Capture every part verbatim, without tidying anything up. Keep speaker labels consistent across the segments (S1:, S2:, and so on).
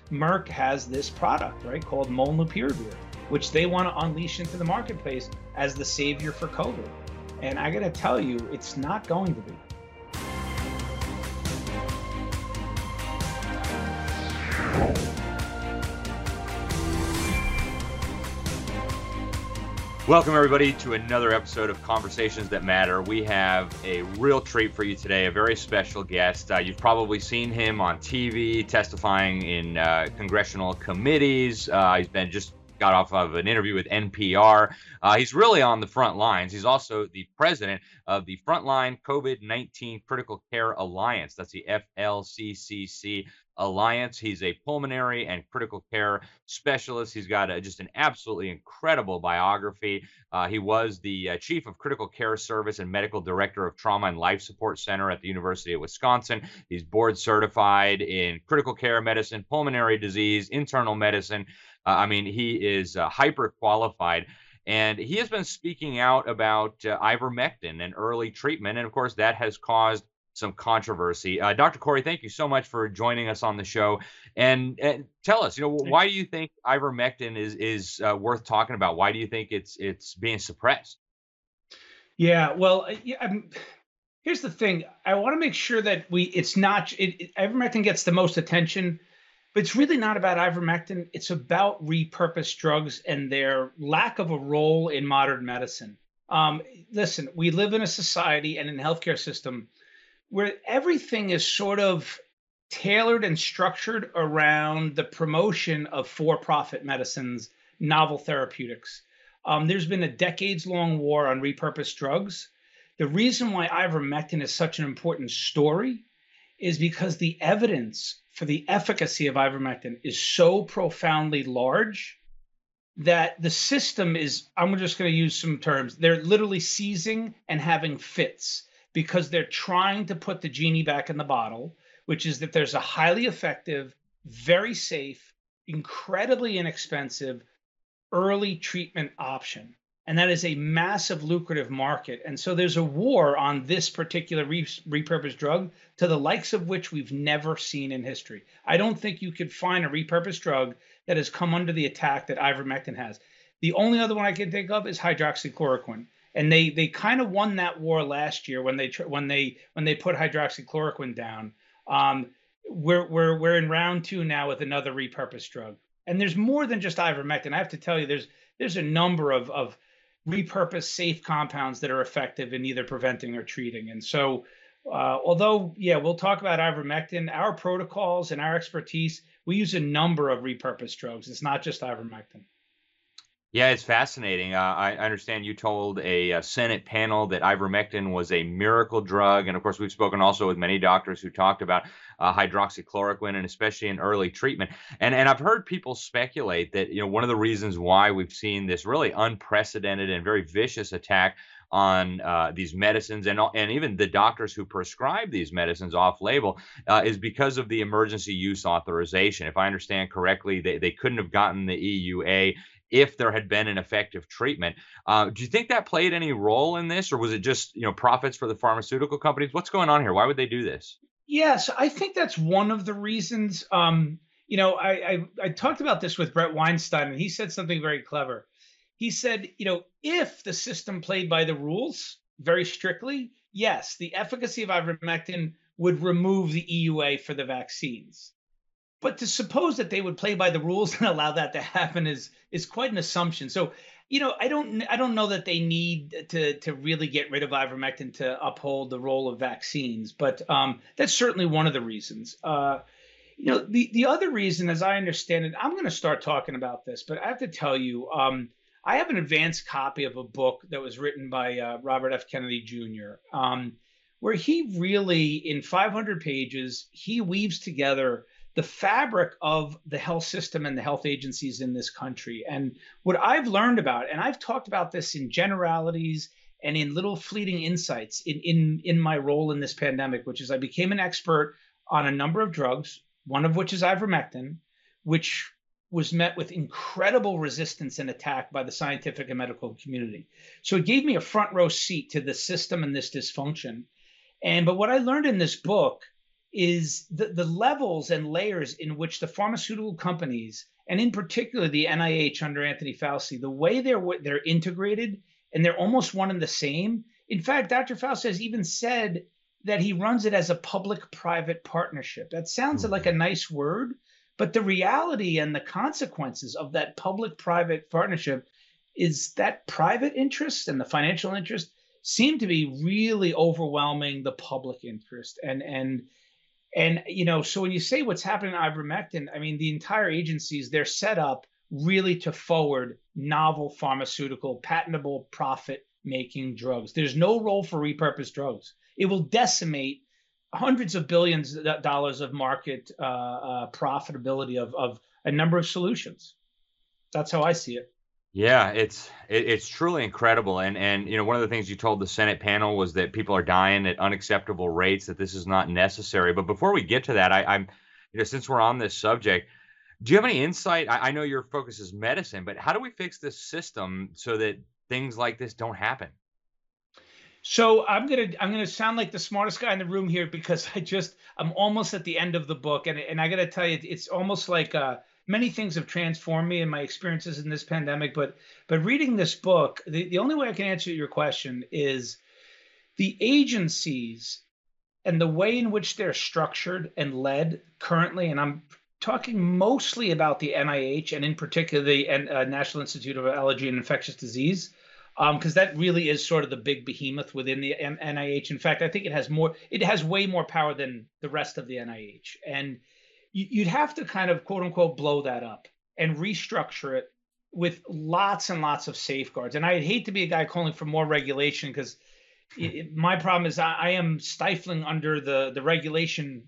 S1: Merck has this product, right, called molnupiravir, which they want to unleash into the marketplace as the savior for COVID. And I got to tell you, it's not going to be.
S2: Welcome, everybody, to another episode of Conversations That Matter. We have a real treat for you today, a very special guest. Uh, you've probably seen him on T V, testifying in uh, congressional committees. Uh, he's been just got off of an interview with N P R. Uh, he's really on the front lines. He's also the president of the Frontline COVID nineteen Critical Care Alliance. That's the F L C C C Alliance. He's a pulmonary and critical care specialist. He's got a, just an absolutely incredible biography. Uh, he was the uh, chief of critical care service and medical director of Trauma and Life Support Center at the University of Wisconsin. He's board certified in critical care medicine, pulmonary disease, internal medicine. Uh, I mean, he is uh, hyper qualified. And he has been speaking out about uh, ivermectin and early treatment. And of course, that has caused some controversy. Uh, Doctor Corey, thank you so much for joining us on the show. And, and tell us, you know, why do you think ivermectin is is uh, worth talking about? Why do you think it's it's being suppressed?
S1: Yeah, well, yeah, I'm, here's the thing. I want to make sure that we it's not it, it, ivermectin gets the most attention, but it's really not about ivermectin. It's about repurposed drugs and their lack of a role in modern medicine. Um, listen, we live in a society and in a healthcare system where everything is sort of tailored and structured around the promotion of for-profit medicines, novel therapeutics. Um, there's been a decades-long war on repurposed drugs. The reason why ivermectin is such an important story is because the evidence for the efficacy of ivermectin is so profoundly large that the system is, I'm just going to use some terms, they're literally seizing and having fits, because they're trying to put the genie back in the bottle, which is that there's a highly effective, very safe, incredibly inexpensive early treatment option. And that is a massive lucrative market. And so there's a war on this particular re- repurposed drug to the likes of which we've never seen in history. I don't think you could find a repurposed drug that has come under the attack that ivermectin has. The only other one I can think of is hydroxychloroquine. And they they kind of won that war last year when they when they when they put hydroxychloroquine down. Um, we're we're we're in round two now with another repurposed drug, and there's more than just ivermectin. I have to tell you, there's there's a number of of repurposed safe compounds that are effective in either preventing or treating. And so, uh, although yeah, we'll talk about ivermectin, our protocols and our expertise, we use a number of repurposed drugs. It's not just ivermectin.
S2: Yeah, it's fascinating. Uh, I understand you told a, a Senate panel that ivermectin was a miracle drug. And of course, we've spoken also with many doctors who talked about uh, hydroxychloroquine, and especially in early treatment. And, and I've heard people speculate that, you know, one of the reasons why we've seen this really unprecedented and very vicious attack on uh, these medicines, and and even the doctors who prescribe these medicines off-label, uh, is because of the emergency use authorization. If I understand correctly, they, they couldn't have gotten the E U A if there had been an effective treatment. Uh, do you think that played any role in this, or was it just, you know, profits for the pharmaceutical companies? What's going on here? Why would they do this?
S1: Yes, I think that's one of the reasons. Um, you know, I, I I talked about this with Brett Weinstein, and he said something very clever. He said, you know, if the system played by the rules very strictly, yes, the efficacy of ivermectin would remove the E U A for the vaccines. But to suppose that they would play by the rules and allow that to happen is is quite an assumption. So, you know, I don't I don't know that they need to to really get rid of ivermectin to uphold the role of vaccines, but um, that's certainly one of the reasons. Uh, you know, the the other reason, as I understand it, I'm going to start talking about this, but I have to tell you, um, I have an advanced copy of a book that was written by uh, Robert F. Kennedy Junior, um, where he really, in five hundred pages, he weaves together the fabric of the health system and the health agencies in this country. And what I've learned about, and I've talked about this in generalities and in little fleeting insights in, in, in my role in this pandemic, which is I became an expert on a number of drugs, one of which is ivermectin, which was met with incredible resistance and attack by the scientific and medical community. So it gave me a front row seat to the system and this dysfunction. And but what I learned in this book is the, the levels and layers in which the pharmaceutical companies, and in particular the N I H under Anthony Fauci, the way they're they're integrated and they're almost one and the same. In fact, Doctor Fauci has even said that he runs it as a public-private partnership. That sounds like a nice word, but the reality and the consequences of that public-private partnership is that private interest and the financial interest seem to be really overwhelming the public interest. And and and you know, so when you say what's happening to ivermectin, I mean, the entire agencies, they're set up really to forward novel pharmaceutical, patentable, profit-making drugs. There's no role for repurposed drugs. It will decimate hundreds of billions of dollars of market uh, uh, profitability of, of a number of solutions. That's how I see it.
S2: Yeah, it's it, it's truly incredible, and and you know one of the things you told the Senate panel was that people are dying at unacceptable rates, that this is not necessary. But before we get to that, I, I'm, you know, since we're on this subject, do you have any insight? I, I know your focus is medicine, but how do we fix this system so that things like this don't happen?
S1: So I'm gonna I'm gonna sound like the smartest guy in the room here because I just I'm almost at the end of the book, and and I gotta tell you, it's almost like uh, many things have transformed me in my experiences in this pandemic. But but reading this book, the, the only way I can answer your question is the agencies and the way in which they're structured and led currently, and I'm talking mostly about the N I H and in particular the uh, National Institute of Allergy and Infectious Disease, because um, that really is sort of the big behemoth within the N I H. In fact, I think it has more, it has way more power than the rest of the N I H. And you, you'd have to kind of quote unquote blow that up and restructure it with lots and lots of safeguards. And I'd hate to be a guy calling for more regulation because my problem is I, I am stifling under the, the regulation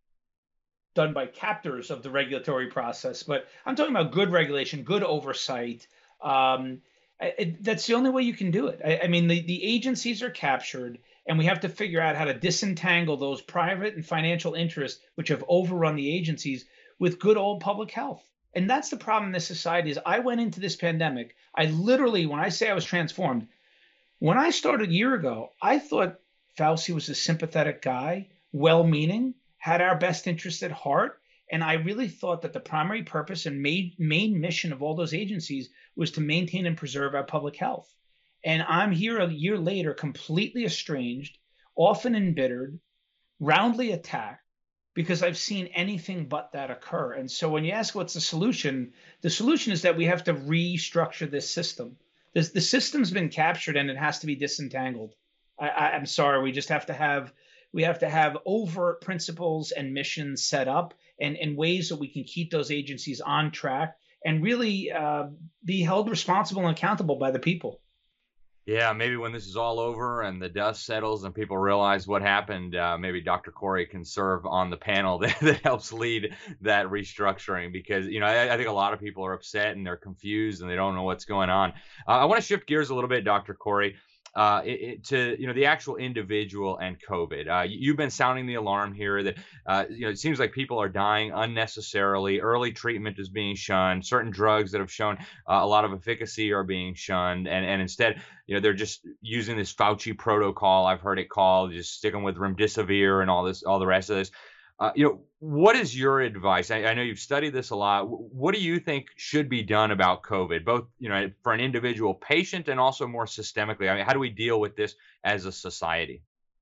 S1: done by captors of the regulatory process. But I'm talking about good regulation, good oversight. Um, It, that's the only way you can do it. I, I mean, the, the agencies are captured, and we have to figure out how to disentangle those private and financial interests which have overrun the agencies with good old public health. And that's the problem in this society is I went into this pandemic. I literally, when I say I was transformed, when I started a year ago, I thought Fauci was a sympathetic guy, well-meaning, had our best interests at heart. And I really thought that the primary purpose and main, main mission of all those agencies was to maintain and preserve our public health. And I'm here a year later, completely estranged, often embittered, roundly attacked, because I've seen anything but that occur. And so when you ask what's the solution, the solution is that we have to restructure this system. This, the system's been captured and it has to be disentangled. I, I, I'm sorry, we just have to have we have to have overt principles and missions set up and, and ways that we can keep those agencies on track and really uh, be held responsible and accountable by the people.
S2: Yeah, maybe when this is all over and the dust settles and people realize what happened, uh, maybe Doctor Kory can serve on the panel that, that helps lead that restructuring because, you know, I, I think a lot of people are upset and they're confused and they don't know what's going on. Uh, I want to shift gears a little bit, Doctor Kory. Uh, it, it, to you know the actual individual and COVID. Uh, you, you've been sounding the alarm here that uh, you know it seems like people are dying unnecessarily. Early treatment is being shunned. Certain drugs that have shown uh, a lot of efficacy are being shunned, and and instead you know they're just using this Fauci protocol. I've heard it called just sticking with remdesivir and all this, all the rest of this. Uh, you know, what is your advice? I, I know you've studied this a lot. What do you think should be done about COVID, both, you know, for an individual patient and also more systemically? I mean, how do we deal with this as a society?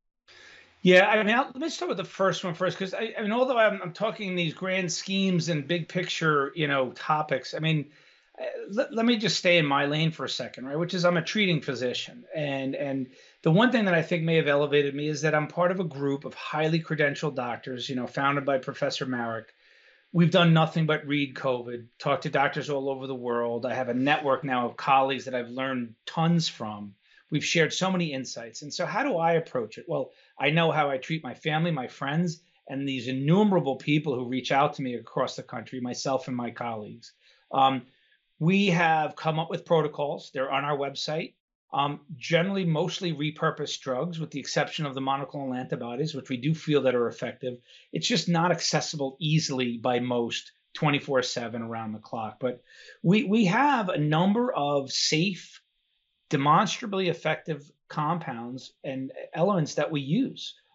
S1: Yeah, I mean, I'll, let me start with the first one first, because I, I mean, although I'm, I'm talking these grand schemes and big picture, you know, topics, I mean, uh, let, let me just stay in my lane for a second, right? Which is I'm a treating physician, and and the one thing that I think may have elevated me is that I'm part of a group of highly credentialed doctors, you know, founded by Professor Marik. We've done nothing but read COVID, talk to doctors all over the world. I have a network now of colleagues that I've learned tons from. We've shared so many insights. And so how do I approach it? Well, I know how I treat my family, my friends, and these innumerable people who reach out to me across the country, myself and my colleagues. Um, we have come up with protocols. They're on our website. Um, generally, mostly repurposed drugs, with the exception of the monoclonal antibodies, which we do feel that are effective. It's just not accessible easily by most twenty-four seven around the clock. But we, we have a number of safe, demonstrably effective compounds and elements that we use.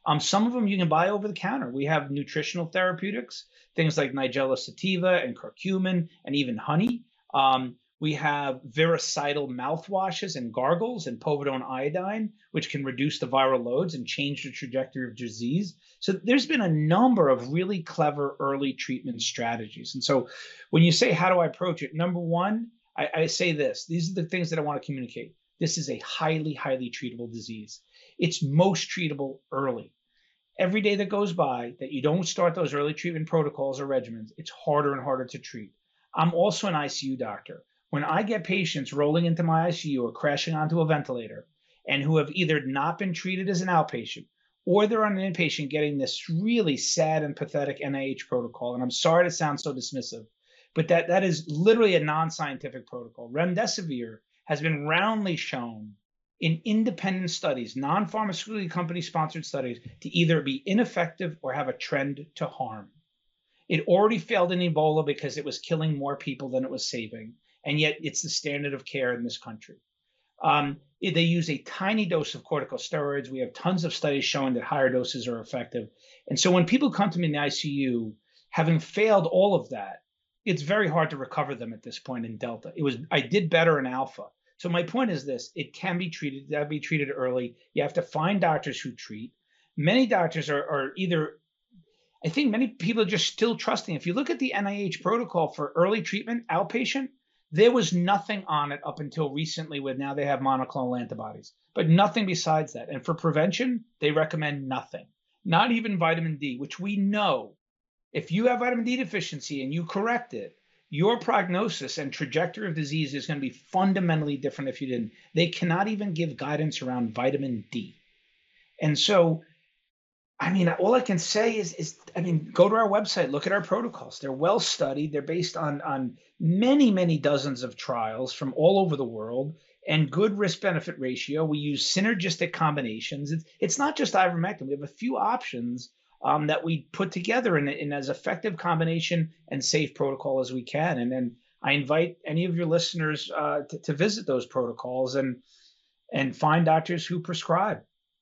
S1: Um, some of them you can buy over the counter. We have nutritional therapeutics, things like Nigella sativa and curcumin and even honey. Um, we have virucidal mouthwashes and gargles and povidone iodine, which can reduce the viral loads and change the trajectory of disease. So there's been a number of really clever early treatment strategies. And so when you say, how do I approach it? Number one, I, I say this. These are the things that I want to communicate. This is a highly, highly treatable disease. It's most treatable early. Every day that goes by that you don't start those early treatment protocols or regimens, it's harder and harder to treat. I'm also an I C U doctor. When I get patients rolling into my I C U or crashing onto a ventilator and who have either not been treated as an outpatient or they're on an inpatient getting this really sad and pathetic N I H protocol, and I'm sorry to sound so dismissive, but that, that is literally a non-scientific protocol. Remdesivir has been roundly shown in independent studies, non-pharmaceutical company-sponsored studies, to either be ineffective or have a trend to harm. It already failed in Ebola because it was killing more people than it was saving, and yet it's the standard of care in this country. Um, they use a tiny dose of corticosteroids. We have tons of studies showing that higher doses are effective. And so when people come to me in the I C U, having failed all of that, it's very hard to recover them at this point in Delta. It was I did better in Alpha. So my point is this: it can be treated. That be treated early. You have to find doctors who treat. Many doctors are, are either. I think many people are just still trusting. If you look at the N I H protocol for early treatment, outpatient, there was nothing on it up until recently. With now they have monoclonal antibodies, but nothing besides that. And for prevention, they recommend nothing, not even vitamin D, which we know. If you have vitamin D deficiency and you correct it, your prognosis and trajectory of disease is going to be fundamentally different if you didn't. They cannot even give guidance around vitamin D. And so, I mean, all I can say is, is I mean, go to our website, look at our protocols. They're well studied. They're based on, on many, many dozens of trials from all over the world and good risk-benefit ratio. We use synergistic combinations. It's, it's not just ivermectin. We have a few options Um, that we put together in, in as effective combination and safe protocol as we can. And then I invite any of your listeners uh, to, to visit those protocols and and find doctors who prescribe.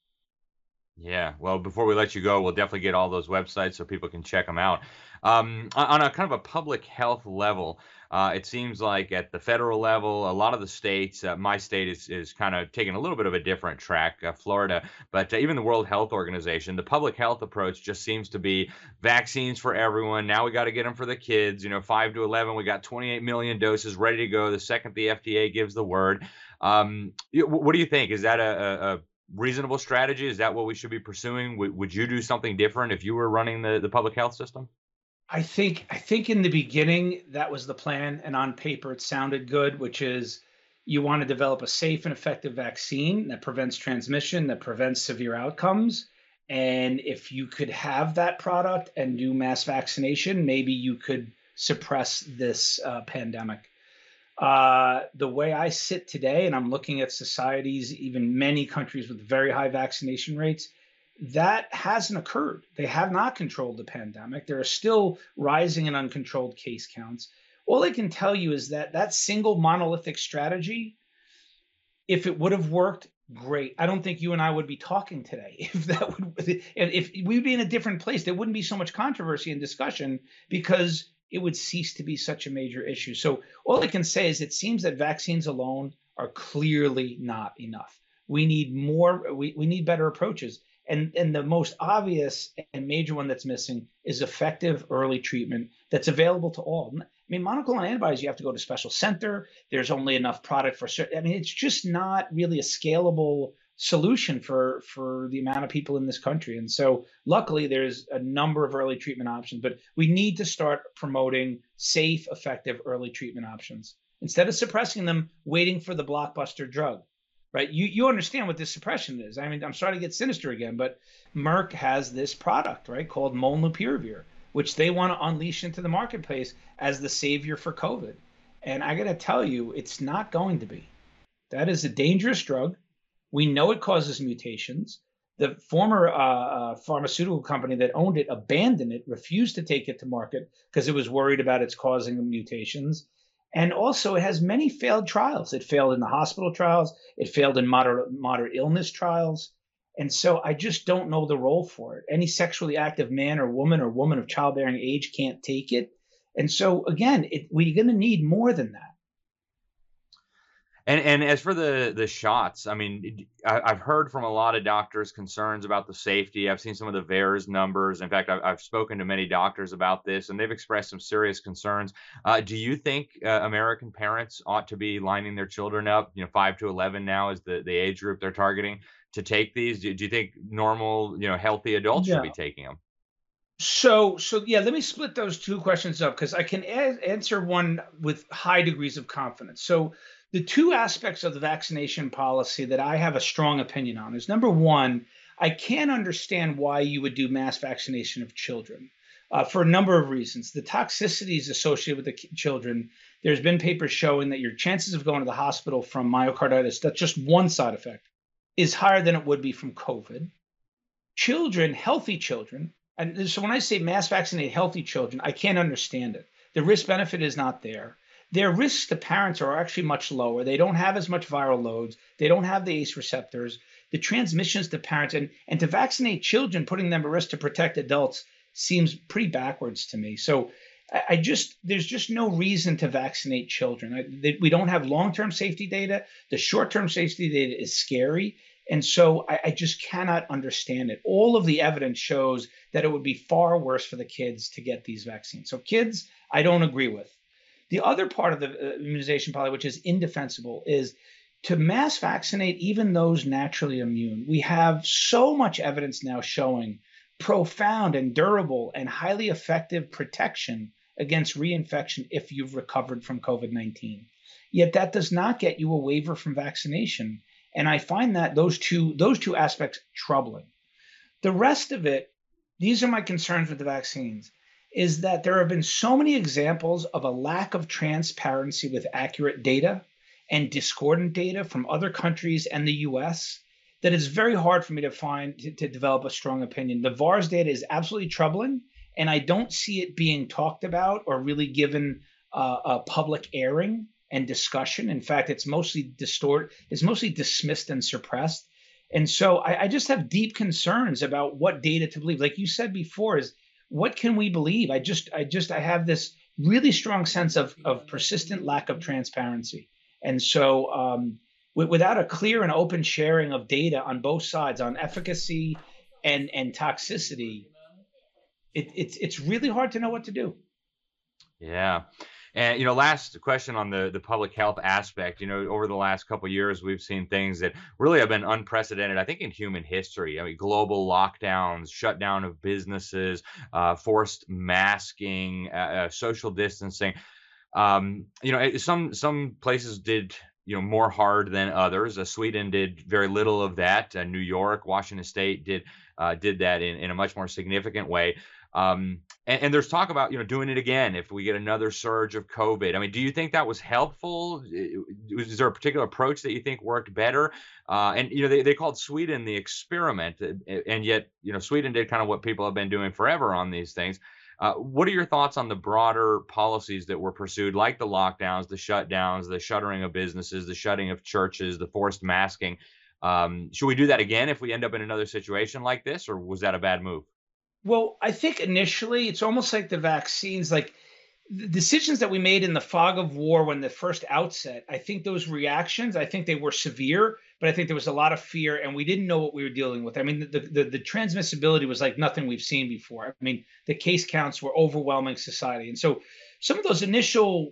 S2: Yeah. Well, before we let you go, we'll definitely get all those websites so people can check them out. Um, on on a kind of a public health level, uh, it seems like at the federal level, a lot of the states, uh, my state is, is kind of taking a little bit of a different track, uh, Florida, but uh, even the World Health Organization, the public health approach just seems to be vaccines for everyone. Now we got to get them for the kids, you know, five to eleven. We got twenty-eight million doses ready to go the second the F D A gives the word. Um, y- what do you think? Is that a, a, a reasonable strategy? Is that what we should be pursuing? Would, would you do something different if you were running the, the public health system?
S1: I think I think in the beginning that was the plan, and on paper it sounded good, which is you want to develop a safe and effective vaccine that prevents transmission, that prevents severe outcomes. And if you could have that product and do mass vaccination, maybe you could suppress this uh, pandemic. Uh, the way I sit today, and I'm looking at societies, even many countries with very high vaccination rates, that hasn't occurred. They have not controlled the pandemic. There are still rising and uncontrolled case counts. All I can tell you is that that single monolithic strategy, if it would have worked, great. I don't think you and I would be talking today. If that would, if we'd be in a different place, there wouldn't be so much controversy and discussion because it would cease to be such a major issue. So all I can say is it seems that vaccines alone are clearly not enough. We need more. We, we need better approaches. And, and the most obvious and major one that's missing is effective early treatment that's available to all. I mean, monoclonal antibodies, you have to go to special center. There's only enough product for certain. I mean, it's just not really a scalable solution for, for the amount of people in this country. And so luckily, there's a number of early treatment options, but we need to start promoting safe, effective early treatment options instead of suppressing them, waiting for the blockbuster drug. Right. You you understand what this suppression is. I mean, I'm starting to get sinister again, but Merck has this product, right, called Molnupiravir, which they want to unleash into the marketplace as the savior for COVID. And I got to tell you, it's not going to be. That is a dangerous drug. We know it causes mutations. The former uh, uh, pharmaceutical company that owned it abandoned it, refused to take it to market because it was worried about its causing mutations. And also, it has many failed trials. It failed in the hospital trials. It failed in moderate, moderate illness trials. And so I just don't know the role for it. Any sexually active man or woman or woman of childbearing age can't take it. And so again, it, we're going to need more than that.
S2: And and as for the the shots, I mean, d- I, have heard from a lot of doctors concerns about the safety. I've seen some of the V A E R S numbers. In fact, I've, I've spoken to many doctors about this, and they've expressed some serious concerns. Uh, do you think uh, American parents ought to be lining their children up? You know, five to eleven now is the the age group they're targeting to take these. Do, do you think normal, you know, healthy adults should be
S1: No.
S2: taking them?
S1: So, so yeah, let me split those two questions up because I can a- answer one with high degrees of confidence. So, the two aspects of the vaccination policy that I have a strong opinion on is number one, I can't understand why you would do mass vaccination of children uh, for a number of reasons. The toxicities associated with the ki- children, there's been papers showing that your chances of going to the hospital from myocarditis, that's just one side effect, is higher than it would be from COVID. Children, healthy children, and so when I say mass vaccinate healthy children, I can't understand it. The risk benefit is not there. Their risks to parents are actually much lower. They don't have as much viral loads. They don't have the A C E receptors. The transmissions to parents and, and to vaccinate children, putting them at risk to protect adults seems pretty backwards to me. So I, I just, there's just no reason to vaccinate children. I, they, we don't have long term safety data. The short term safety data is scary. And so I, I just cannot understand it. All of the evidence shows that it would be far worse for the kids to get these vaccines. So kids, I don't agree with. The other part of the uh, immunization policy, which is indefensible, is to mass vaccinate even those naturally immune. We have so much evidence now showing profound and durable and highly effective protection against reinfection if you've recovered from COVID nineteen. Yet that does not get you a waiver from vaccination. And I find that those two those two aspects troubling. The rest of it, these are my concerns with the vaccines, is that there have been so many examples of a lack of transparency with accurate data and discordant data from other countries and the U S that it's very hard for me to find to, to develop a strong opinion. The V A R S data is absolutely troubling, and I don't see it being talked about or really given uh, a public airing and discussion. In fact, it's mostly distort, it's mostly dismissed and suppressed. And so I, I just have deep concerns about what data to believe. Like you said before, is what can we believe? I just, I just, I have this really strong sense of of persistent lack of transparency. And so, um, wi- without a clear and open sharing of data on both sides on efficacy and and toxicity, it, it's it's really hard to know what to do.
S2: Yeah. And you know, last question on the the public health aspect. You know, over the last couple of years, we've seen things that really have been unprecedented. I think in human history. I mean, global lockdowns, shutdown of businesses, uh, forced masking, uh, uh, social distancing. Um, you know, it- some some places did you know more hard than others. Uh, Sweden did very little of that. Uh, New York, Washington State did uh, did that in, in a much more significant way. Um, and, and there's talk about you know doing it again if we get another surge of COVID. I mean, do you think that was helpful? I- Is there a particular approach that you think worked better? Uh, and you know, they, they called Sweden the experiment, uh, and yet you know Sweden did kind of what people have been doing forever on these things. Uh, what are your thoughts on the broader policies that were pursued, like the lockdowns, the shutdowns, the shuttering of businesses, the shutting of churches, the forced masking? Um, should we do that again if we end up in another situation like this, or was that a bad move?
S1: Well, I think initially it's almost like the vaccines, like the decisions that we made in the fog of war when the first outset. I think those reactions, I think they were severe, but I think there was a lot of fear, and we didn't know what we were dealing with. I mean, the the, the transmissibility was like nothing we've seen before. I mean, the case counts were overwhelming society, and so some of those initial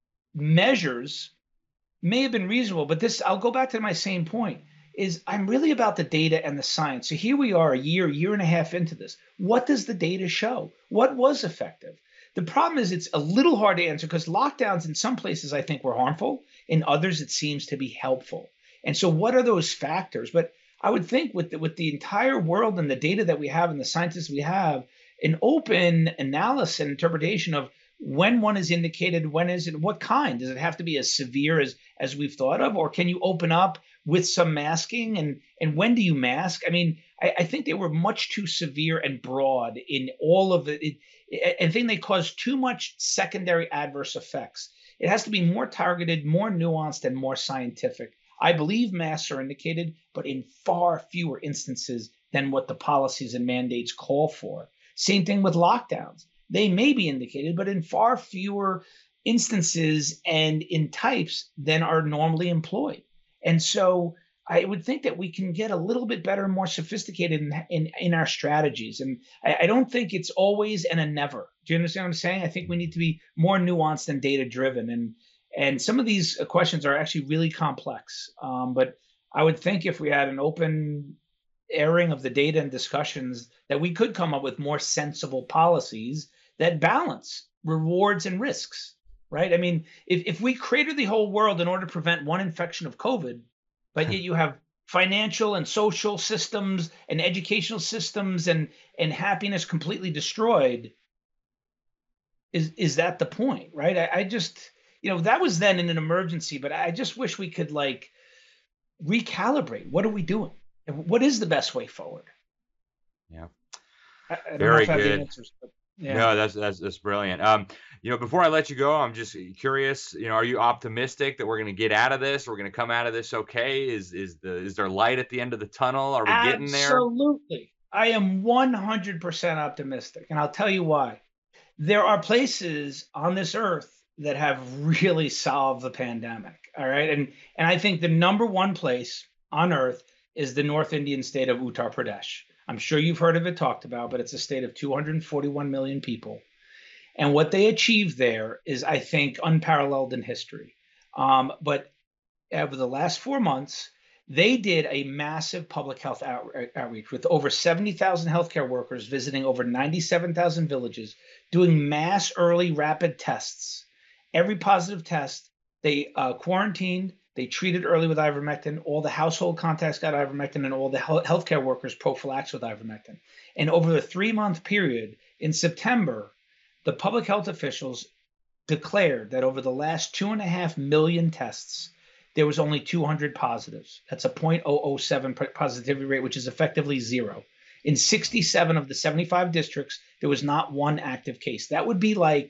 S1: measures may have been reasonable, but this, I'll go back to my same point, is I'm really about the data and the science. So here we are a year, year and a half into this. What does the data show? What was effective? The problem is it's a little hard to answer because lockdowns in some places I think were harmful, in others it seems to be helpful. And so what are those factors? But I would think with the, with the entire world and the data that we have and the scientists we have, an open analysis and interpretation of when one is indicated, when is it, what kind? Does it have to be as severe as as we've thought of, or can you open up with some masking? And and when do you mask? I mean, I, I think they were much too severe and broad in all of it. It- I I think they caused too much secondary adverse effects. It has to be more targeted, more nuanced, and more scientific. I believe masks are indicated, but in far fewer instances than what the policies and mandates call for. Same thing with lockdowns. They may be indicated, but in far fewer instances and in types than are normally employed. And so I would think that we can get a little bit better and more sophisticated in, in, in our strategies. And I, I don't think it's always and a never. Do you understand what I'm saying? I think we need to be more nuanced and data driven. And and some of these questions are actually really complex. Um, but I would think if we had an open airing of the data and discussions, that we could come up with more sensible policies that balance rewards and risks, right? I mean, if, if we crater the whole world in order to prevent one infection of COVID, but yet you have financial and social systems and educational systems and, and happiness completely destroyed, is, is that the point, right? I, I just, you know, that was then in an emergency, but I just wish we could like recalibrate. What are we doing? What is the best way forward?
S2: Yeah.
S1: I, I don't
S2: Very
S1: know if I have the
S2: good.
S1: answers, but yeah.
S2: No, that's that's that's brilliant. Um, you know, before I let you go, I'm just curious. You know, are you optimistic that we're going to get out of this? We're going to come out of this okay? Is is the is there light at the end of the tunnel? Are we getting there?
S1: Absolutely. I am one hundred percent optimistic, and I'll tell you why. There are places on this earth that have really solved the pandemic. All right, and and I think the number one place on earth is the North Indian state of Uttar Pradesh. I'm sure you've heard of it talked about, but it's a state of two hundred forty-one million people. And what they achieved there is, I think, unparalleled in history. Um, but over the last four months, they did a massive public health out, outreach with over seventy thousand healthcare workers visiting over ninety-seven thousand villages, doing mass early rapid tests. Every positive test, they uh, quarantined, they treated early with ivermectin, all the household contacts got ivermectin, and all the healthcare workers prophylaxed with ivermectin. And over the three-month period, in September, the public health officials declared that over the last two and a half million tests, there was only two hundred positives. That's a zero point zero zero seven positivity rate, which is effectively zero. In sixty-seven of the seventy-five districts, there was not one active case. That would be like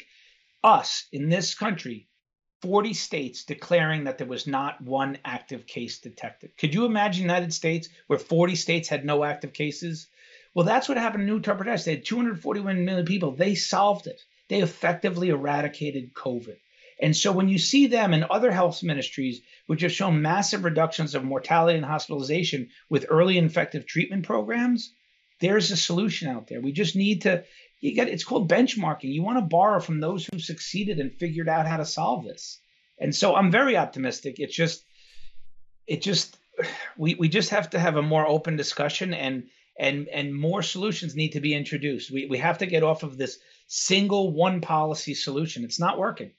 S1: us in this country, forty states declaring that there was not one active case detected. Could you imagine the United States where forty states had no active cases? Well, that's what happened in Uttar Pradesh. They had two hundred forty-one million people. They solved it. They effectively eradicated COVID. And so when you see them and other health ministries, which have shown massive reductions of mortality and hospitalization with early infective treatment programs, there's a solution out there. We just need to, you get, it's called benchmarking. You want to borrow from those who succeeded and figured out how to solve this. And so I'm very optimistic. It's just, it just, we, we just have to have a more open discussion, and and and more solutions need to be introduced. We we have to get off of this single one policy solution. It's not working.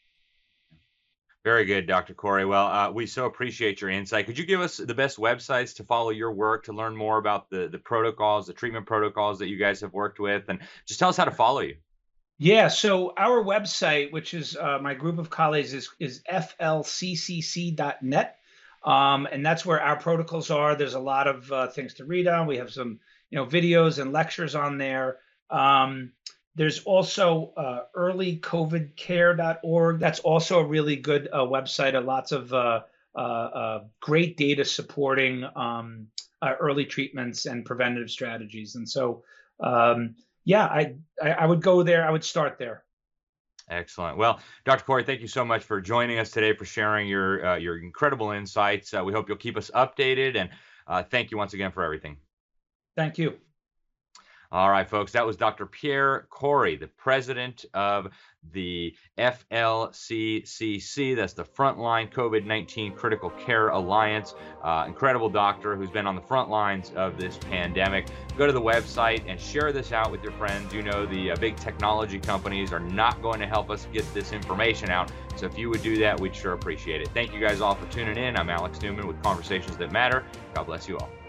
S2: Very good, Doctor Corey. Well, uh, we so appreciate your insight. Could you give us the best websites to follow your work, to learn more about the, the protocols, the treatment protocols that you guys have worked with, and just tell us how to follow you?
S1: Yeah, so our website, which is uh, my group of colleagues, is, is F L C C C dot net. Um, and that's where our protocols are. There's a lot of uh, things to read on. We have some, you know, videos and lectures on there. Um, There's also uh, early covid care dot org. That's also a really good uh, website. Uh, lots of uh, uh, uh, great data supporting um, uh, early treatments and preventative strategies. And so, um, yeah, I, I I would go there. I would start there.
S2: Excellent. Well, Doctor Corey, thank you so much for joining us today, for sharing your uh, your incredible insights. Uh, we hope you'll keep us updated, and uh, thank you once again for everything.
S1: Thank you.
S2: All right, folks, that was Doctor Pierre Kory, the president of the F L C C C. That's the Frontline COVID nineteen Critical Care Alliance. Uh, incredible doctor who's been on the front lines of this pandemic. Go to the website and share this out with your friends. You know, the uh, big technology companies are not going to help us get this information out. So if you would do that, we'd sure appreciate it. Thank you guys all for tuning in. I'm Alex Newman with Conversations That Matter. God bless you all.